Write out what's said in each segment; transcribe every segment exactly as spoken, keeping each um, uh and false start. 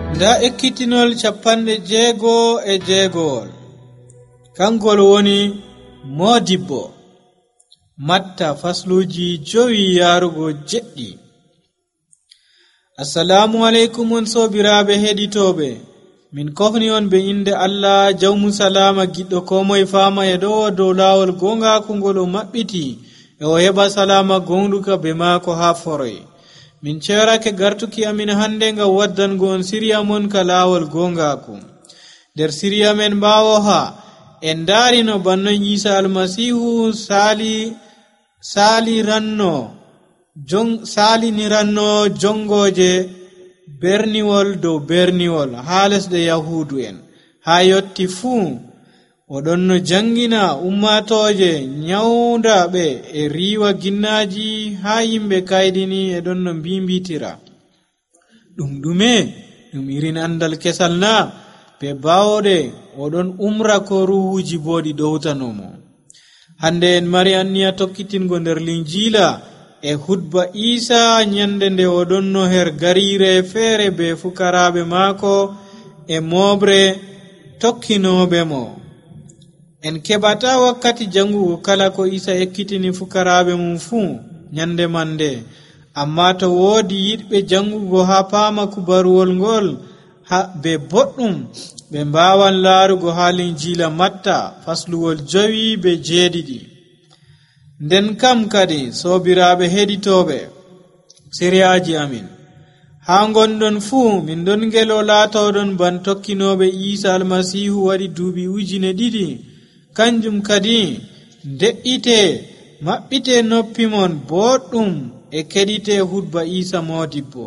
nda ekkitinol capanɗe jeego e jeegowol kangol woni Modibbo Matta fasluji jowi yarugo jeɗɗi. Assalamu alaikum on sobiraɓe heɗitoɓe, min kofni on be inde Allah jawmu salama giɗɗo komoye fama e ɗo dow lawol gongaku ngol o maɓɓiti e o heɓa salama gonɗuka be maako ha foroy. Min cerake gartuki amin hande ngam waddango on siriya mon ka lawol gongaku. Der siriya men bawo ha en dari no bannon Isa almasihu sali sali ranno jong sali ni ranno jongoje berniwol dow berniwol ha lesɗe yahudu en ha yotti fuu oɗon no jangina ummatoje nyawda ɓe e riwa ginnaji ha yimɓe kaydini e ɗon no mbimbitira. ɗum ɗume ɗum irin andal kesal na be bawɗe oɗon umra ko ruhuji boɗi dowtanomo. hande en mari anniya tokkitingo nder linjila e hudba Isa nyande nde oɗon no her garire feere be fukaraɓe maako e mobre tokkinoɓe mo. en keɓata wakkati jangugo kala ko Isa ekkitini fukaraɓe mum fuu nyande mande, amma to woodi yiɗɓe jangugo ha paama kubaruwol ngol ha be boɗɗum ɓe mbawan laarugo ha linjila Matta fasluwol jowi be jeeɗiɗi. nden kam kadi sobiraɓe heɗitoɓe siriyaji amin ha gonɗon fuu min ɗon ngelo laatoɗon ban tokkinoɓe Isa almasihu waɗi duuɓi ujune ɗiɗi. kanjum kadi de'ite maɓɓite noppi mon boɗɗum e keɗite hudba Isa Modibbo.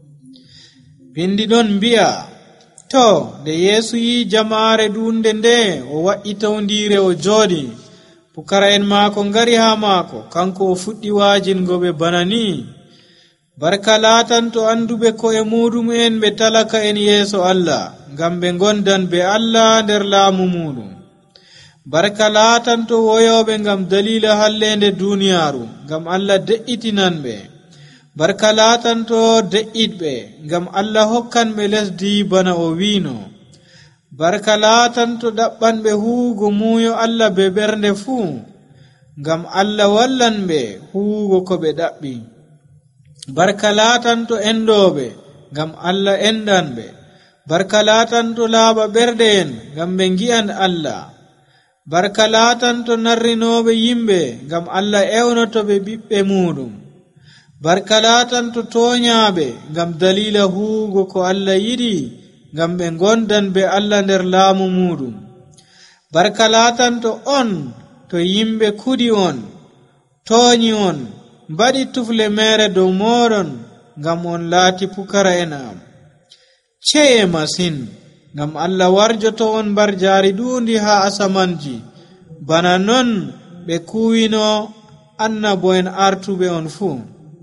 bindi ɗon mbi'a to nde Yesu yi jama'are ɗunde nde o wa'i tawndire o jooɗi, pukara en maako ngari ha maako, kanko o fuɗɗi waajingo ɓe bana ni: barka laatanto anduɓe ko'e muɗum en ɓe talaka en yeeso Allah, ngam ɓe gondan be Allah nder laamu muɗum. barka laatanto woyoɓe ngam dalila hallende duniyaru, ngam Allah de'itinan ɓe. barka laatanto de'itɓe, ngam Allah hokkan ɓe lesdi bana o wiino. barka laatanto ɗaɓɓanɓe huugo muuyo Allah be ɓernde fuu, ngam Allah wallan ɓe huugo ko ɓe ɗaɓɓi. barka laatanto endoɓe, ngam Allah endan ɓe. barka laatanto laaɓa ɓerɗe en, ngam ɓe ngi'an Allah. barka laatanto narrinoɓe yimɓe, ngam Allah ewnoto ɓe ɓiɓɓe muɗum. barka laatanto toñaaɓe, ngam dalila huugo ko Allah yiɗi, ngam ɓe gondan be Allah nder laamu muɗum. barka laatanto on to yimɓe kuɗi on, tooñi on, mbaɗi tufle mere dow moɗon, ngam on laati pukara en am. ceye masin, ngam Allah warjoto on mbar jaari ɗuundi ha asamanji, bana non ɓe kuwino annabo en artuɓe on fuu.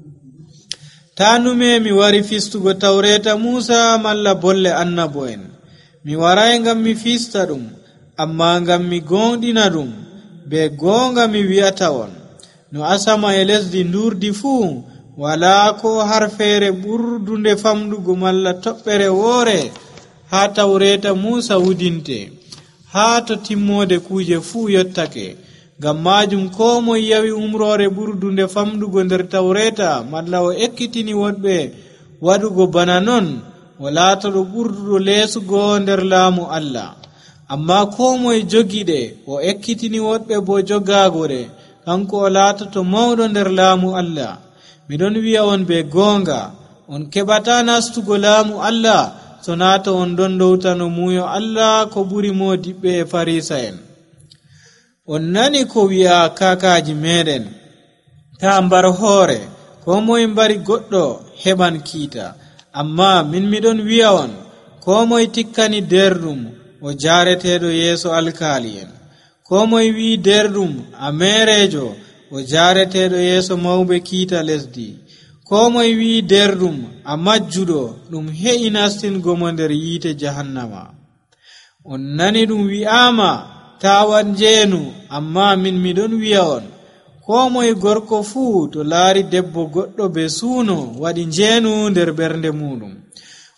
tanume mi wari fistugo tawreta Musa malla bolle annabo en. mi warai ngam mi fista ɗum, amma ngam mi gonɗina ɗum. be gonga mi wi'ata on, no asama e lesdi ndurdi fuu, wala ko har feere ɓurdunde famɗugo malla toɓɓere woore ha tawreta Musa wudinte, ha to timmode kuje fuu yottake. ngam majum ko mo yawi umrore ɓurdunde famɗugo nder tawreta malla o ekkitini woɗɓe waɗugo bana non, o laatoɗo ɓurduɗo leesugo nder laamu Allah. amma ko moye jogiɗe o ekkitini woɗɓe bo jogagoɗe, kanko o laatoto mawɗo nder laamu Allah. miɗon wi'a on be gonga, on keɓata nastugo laamu Allah so naata on ɗon dowtano muyo Allah ko ɓuri Modiɓɓe e Farisa en. on nani ko wi'a kakaji meɗen, ta mbar hoore, ko moye mbari goɗɗo heɓan kiita. amma min miɗon wi'a on, ko moye tikkani derɗum o jareteɗo yeeso alkali en. ko moye wi derɗum a merejo o jareteɗo yeeso mawɓe kiita lesdi. ko moye wi derɗum a majjuɗo ɗum he'i nastingomo nder yiite jahannama. on nani ɗum wi'ama tawan jeenu, amma min miɗon wi'a on, ko moye gorko fuu to laari debbo goɗɗo be suuno waɗi jeenu nder ɓernde muɗum.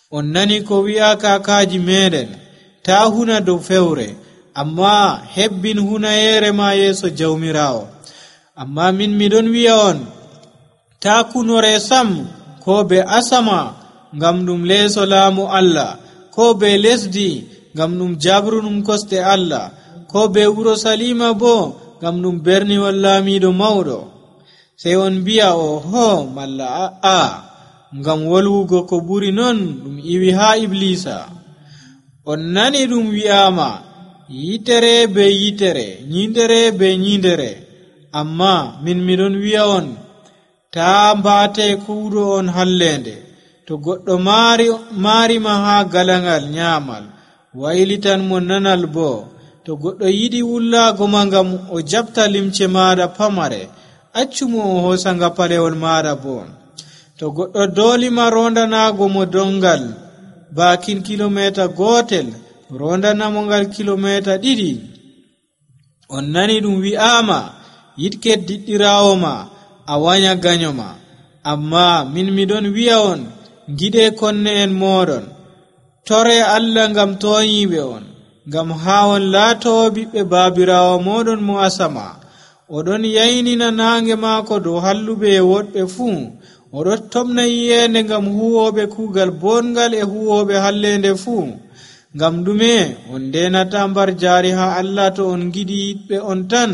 on nani ko wi'a kakaji meɗen ta huna dow fewre amma hebbin hunayere ma yeso jawmirawo. Amma min miɗon wi'a on ta kunore sam ko be asama ngam ɗum leeso laamu Allah, ko be lesdi ngam ɗum jabrunum kosɗe Allah, ko be wuro Salima bo ngam ɗum berniwol laamiɗo mawɗo. Sey on mbi'a o ho malla a'a, ngam wolwugo ko ɓuri non ɗum iwi ha Iblisa. On nani ɗum wi'ama yitere be yitere, nyindere be nyindere. Amma min miɗon wi'a on ta mbate kuuɗo on hallende. To goɗɗo maari maarima ha galangal nyamal waylitan mo nanal bo. To goɗɗo yiɗi wullago ma ngam o jabta limce maɗa pamare, accumo o hosa ngapalewol maɗa bo. To goɗɗo dolima rondanago mo dongal bakin kilometa gotel, rondanamo ngal kilometa ɗiɗi. On nani ɗum wi'ama yitket diɗɗirawo ma a wanya ganyo ma. Amma min miɗon wi'a on giɗe konne en moɗon, tore Allah ngam toyiɓe on, ngam ha on laatowo ɓiɓɓe babirawo moɗon mo asama. Oɗon yaynina nange maako dow halluɓe e woɗɓe fuu. Oɗon tomna yiyende ngam huwoɓe kugal bongal e huwoɓe hallende fuu. Ngam ɗume on ndenata mbar jari ha Allah to on giɗi yiɗɓe on tan?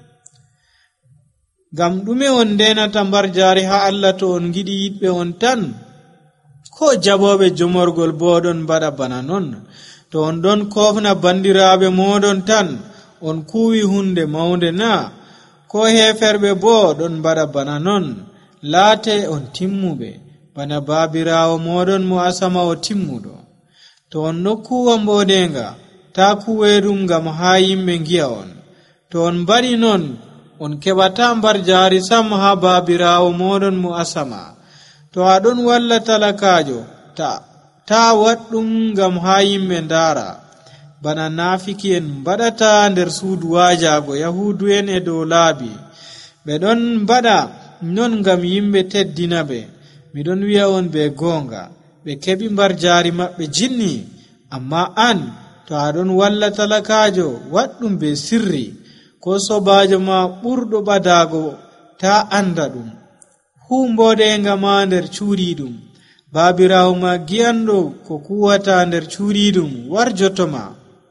Ngam ɗume on ndenata mbar jari ha Allah to on giɗi yiɗɓe on tan? Ko jaboɓe jomorgol bo ɗon mbaɗa bana non. To on ɗon kofna bandiraɓe moɗon tan on kuwi hunde maunde na? Ko heferɓe bo ɗon mbaɗa bana non. Laate on timmuɓe bana babirawo moɗon mo asama o timmuɗo. To on nokkuwa mboɗenga ta kuwe ɗum ngam ha yimɓe giya on. To on mbaɗi non on keɓata mbar jari sam ha babirawo moɗon mo asama. To aɗon walla talakajo ta ta waɗɗum ngam ha yimɓe ndara, bana nafiki en mbaɗata nder suudu wajago yahudu en e dow laabi. Ɓe ɗon mbaɗa non ngam yimɓe teddina ɓe. Miɗon wi'a on be gonga ɓe keɓi mbar jari maɓɓe jinni. Amma an to aɗon walla talakajo waɗɗum be sirri, ko sobajo ma ɓurɗo ɓadago ta anda ɗum. Humbodenga ma nder cuuriɗum, babirawo ma giyanɗo ko kuwata nder cuuriɗum warjotoma.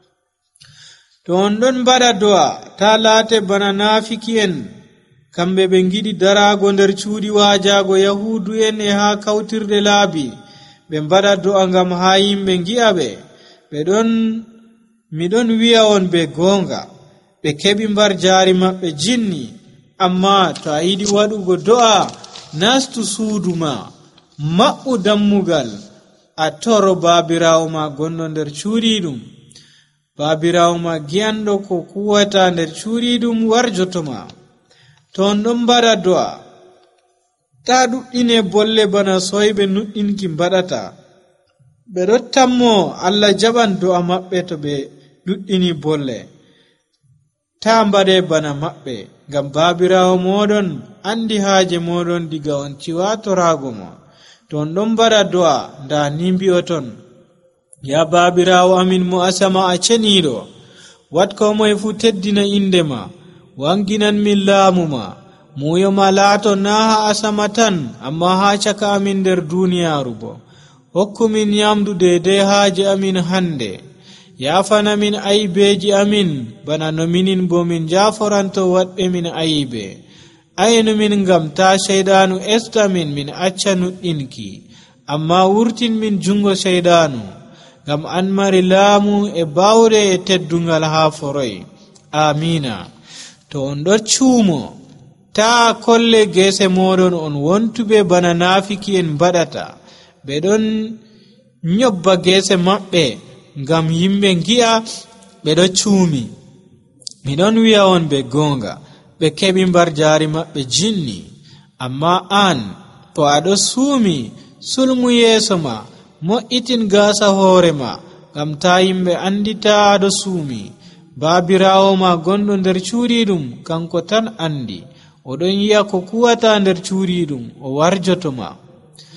To on ɗon mbaɗa do'a ta laate bana nafiki en, kamɓe ɓe giɗi darago nder cuuɗi wajago yahudu en e ha kawtirde laabi. Ɓe mbaɗa do'a ngam ha yimɓe gi'a ɓe. Ɓe ɗon miɗon wi'a on be gonga ɓe keɓi mbar jari maɓɓe jinni. Amma to a yiɗi waɗugo do'a, nastu suudu ma, maɓɓu dammugal, a toro babirawo ma gonɗo nder cuuriɗum. Babirawo ma giyanɗo ko kuwata nder cuuriɗum warjotoma. To on ɗon mbaɗa do'a ta ɗuɗɗine bolle bana soyɓe nuɗɗinki mbaɗata. Ɓe ɗon tammo Allah jaɓan do'a maɓɓe to ɓe ɗuɗɗini bolle. Ta mbaɗe bana maɓɓe, ngam babirawo moɗon andi haaje moɗon diga on ciwatorago mo. To on ɗon mbaɗa do'a nda ni mbi'oton, ya babirawo amin mo asama a ceniɗo, wat ko moye fu teddina indema, wanginan min laamu ma, muyo ma laato na ha asama tan amma ha caka amin nder duniyaru bo. Hokkumin nyamdu dedei haaje amin hande. Yafana min ayibeji amin bana no minin bo min jaforanto waɗɓe min ayibe. Aynu min ngam ta shaydanu esta min min acca nuɗɗinki, amma wurtin min jungo shaydanu, ngam an mari laamu e bawre e teddungal ha foroy. Amina. To on ɗo cuumo ta kolle gese moɗon on wontuɓe bana nafiki en mbaɗata. Ɓe ɗon nyobba gese maɓɓe ngam yimɓe gi'a ɓe ɗo cuumi. Miɗon wi'a on be gonga ɓe keɓi mbar jari maɓɓe jinni. Amma an to aɗo suumi, sulmu yeeso ma, mo'itin gasa hoore ma, ngam ta yimɓe andita aɗo suumi. Babirawo ma gonɗo nder cuuriɗum kanko tan andi. Oɗon yi'a ko kuwata nder cuuriɗum o warjotoma.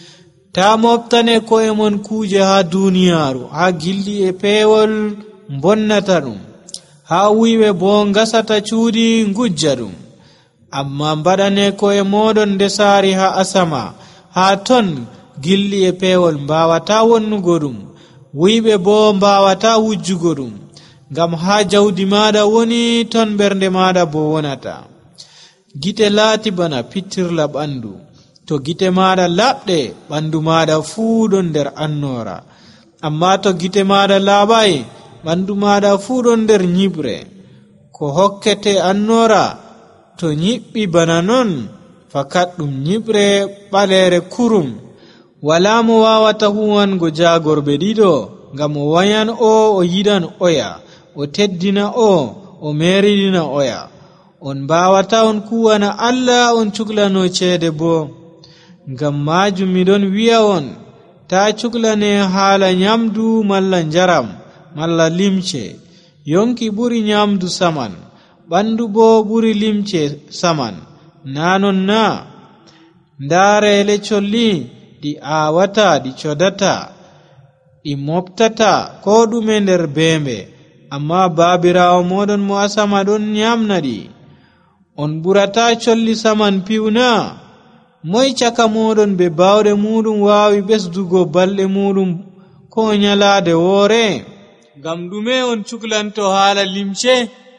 ta moftane ko'e mon kuuje ha duniyaaru ha gilli e peewol bonnata ɗum ha wuyɓe bo ngasata cuudi ngujja ɗum amma mbaɗane ko'e moɗon ndesaari ha asama ha ton gilli e peewol mbawata wonnugo ɗum wuyɓe bo mbawata wujjugo ɗum ngam ha jawdi maɗa woni ton bernde maɗa bo wonata. Gite laati bana pittirla ɓandu, to gite maɗa laɓɗe ɓandu maɗa fuu ɗon nder annora, amma to gite maɗa laaɓai ɓandu maɗa fuu ɗon nder nyiɓre. Ko hokkete annora to nyiɓɓi bana non fakat ɗum nyiɓre ɓalere kurum. Wala mo wawata huwango jagorɓe ɗiɗo, ngam o wayan o o yiɗan oya, o teddina o o meridina oya. On mbawata on kuwana Allah on cuklano ceede bo. Ngam majum miɗon wi'a on ta cuklane haala nyamdu malla njaram malla limce. Yonki ɓuri nyamdu saman, ɓandu bo ɓuri limce saman, nanon na. Ndaarele colli ɗi awata ɗi codata ɗi moftata ko ɗume nder bembe, amma babirawo moɗon mo asama ɗon nyamna ɗi. On ɓurata colli saman piwna? Moy caka moɗon be bawɗe muɗum wawi ɓesdugo balɗe muɗum ko nyalade woore? Ngam ɗume on cuklanto haala limce?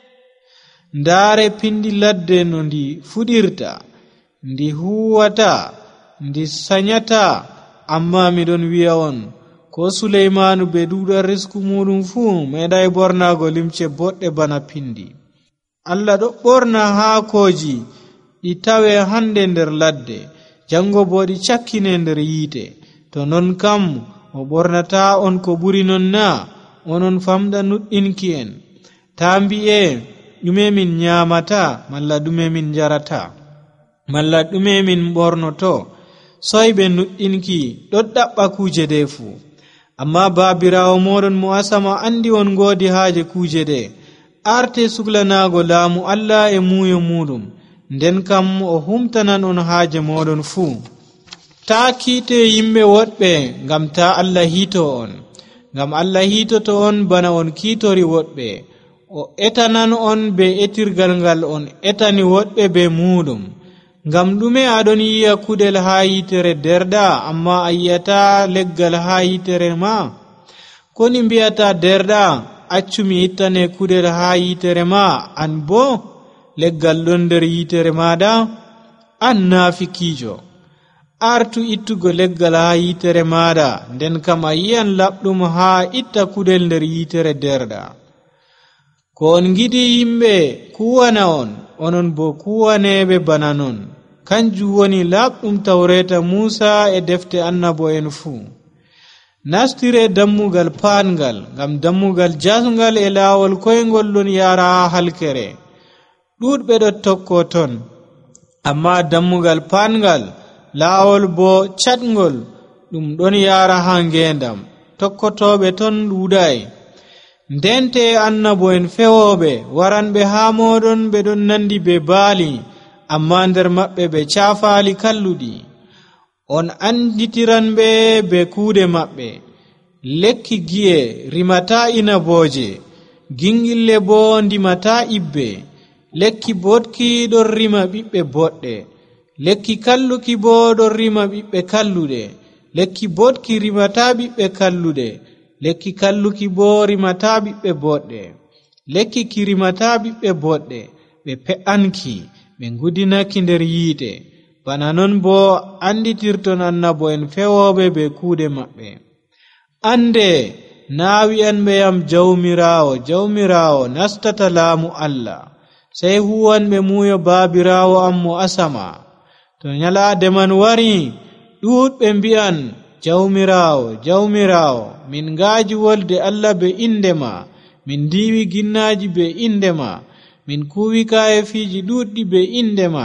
Ndaare pindi ladde no ndi fuɗirta, ndi huwata, ndi sanyata, amma miɗon wi'a on ko Suleimanu be duɗa risku muɗum fuu meɗai bornago limce boɗɗe bana pindi. Allah ɗo ɓorna haakoji ɗi tawe hande nder ladde, jango bo ɗi cakkine nder yiite. To non kam o ɓornata on ko ɓuri non na? Onon famɗa nuɗɗinki en. Ta mbi'e ɗume min nyamata malla ɗume min jarata malla ɗume min ɓornoto. Soyɓe nuɗɗinki ɗon ɗaɓɓa kuje de fu, amma babirawo moɗon mo asama andi on ngodi haaje kuje de. Arte suklanago laamu Allah e muyo muɗum, nden kam o humtanan on haaje moɗon fuu. Ta kiite yimɓe woɗɓe ngam ta Allah hito on, ngam Allah hitoto on bana on kiitori woɗɓe. O etanan on be etirgal ngal on etani woɗɓe be muɗum. Ngam ɗume aɗon yi'a kuɗel ha yitere derɗa amma a yiyata leggal ha yitere ma? Koni mbiyata derɗa accumi ittane kuɗel ha yitere ma, an bo leggal ɗon nder yitere maɗa? An nafikijo. Artu ittugo leggal ha yitere maɗa, nden kam a yi'an laɓɗum ha itta kuɗel nder yitere derɗa. Ko on giɗi yimɓe kuwana on, onon bo kuwaneɓe bana non. Kanjum woni laɓɗum tawreta Musa e defte annabo en fuu. Nastire dammugal paangal, ngam dammugal jasngal e laawol koyngol ɗon yara ha halkere. Ɗuɗɓe ɗo tokko ton, amma dammugal paangal laawol bo catngol ɗum ɗon yara ha ngendam. Tokkotoɓe ton ɗuɗai. Ndente annabo en fewoɓe waranɓe ha moɗon ɓe ɗon nandi be baali, amma nder maɓɓe ɓe caafali kalluɗi. On anditiranɓe be kuuɗe maɓɓe. Lekki gi'e rimata inaboje, gingille bo ndimata ibbe. Lekki boɗki ɗon rima ɓiɓɓe boɗɗe, lekki kalluki bo ɗon rima ɓiɓɓe kalluɗe. Lekki boɗki rimata ɓiɓɓe kalluɗe, lekki kalluki bo rimata ɓiɓɓe boɗɗe. Lekki ki rimata ɓiɓɓe boɗɗe ɓe pe'anki, ɓe ngudinaki nder yiite. Bana non bo anditirton annabo en fewoɓe be kuuɗe maɓɓe. Ande naa wi'anɓe yam jawmirawo jawmirawo nastata laamu Allah, sey huwanɓe muyo baabirawo am mo asama. To nyalaade man wari ɗuɗɓe mbi'an jawmirawo jawmirawo, min ngaaji wolde Allah be indema, min ndiwi ginnaji be indema, min kuwi kayefiji ɗuɗɗi be indema.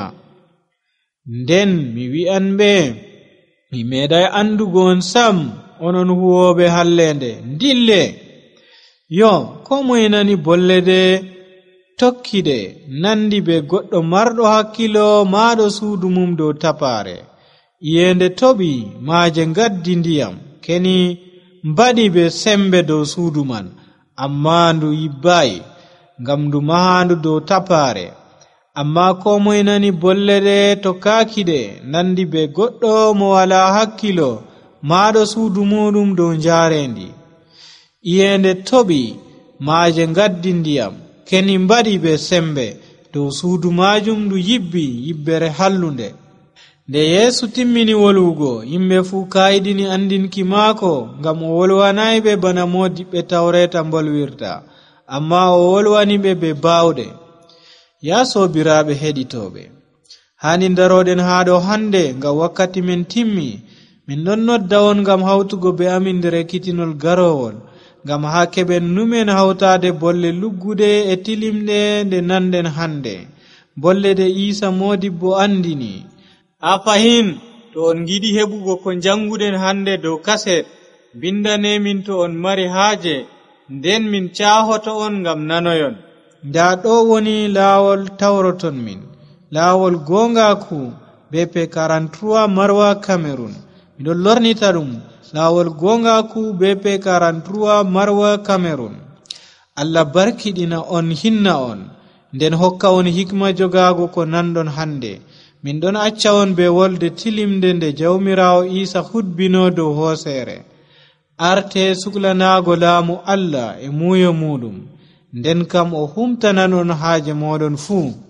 Nden mi wi'an ɓe mi meeɗay andugo on sam, onon huwoɓe hallende ndille. Yo, ko moye nani bollede tokkide nandi be goɗɗo marɗo hakkilo maaɗo suudu mum dow tapare. iyende toɓi maaje gaddi ndiyam keni mbaɗi be sembe dow suudu man, amma ndu yibbayi ngam ndu mahandu dow tapaare. Amma ko moye nani bolle ɗe to kaakiɗe nandi be goɗɗo mo wala hakkilo maaɗo suudu muɗum dow njaarendi. iyende toɓi maaje gaddi ndiyam keni mbaɗi be sembe dow suudu majum ndu yibbi yibbere hallunde. Nde Yeesu timmini wolwugo, yimɓe fuu kayidini andinki maako ngam o wolwanayi ɓe bana modiɓɓe tawreta bolwirta, amma o wolwani ɓe be bawɗe. Ya sobiraɓe heɗitoɓe, hani daroɗen haa ɗo hande ngam wakkati men timmi. Min ɗon nodda on ngam hawtugo be amin nder ekkitinol garowol, ngam ha keɓen numen hawtade bolle luggude e tilimɗe nde nanden hande, bolle de Isa modibbo andini. Ha fahin to on giɗi heɓugo ko janguɗen hande dow kaset, bindanemin to on mari haaje, nden min cahoto on ngam nanoyon. Nda ɗo woni laawol tawroton min, laawol gongaku B P quarante-trois Marwa Cameroon. Miɗon lornita ɗum laawol gongaku B P quarante-trois Marwa Cameroon. Allah barkiɗina on, hinna on, nden hokka on hikma jogago ko nanɗon hande. Min ɗon acca on be wolde tilimde nde jawmirawo Isa hudbino dow hoosere. Arte suklanago laamu Allah e muyo muɗum, nden kam o humtanan on haaje moɗon fuu.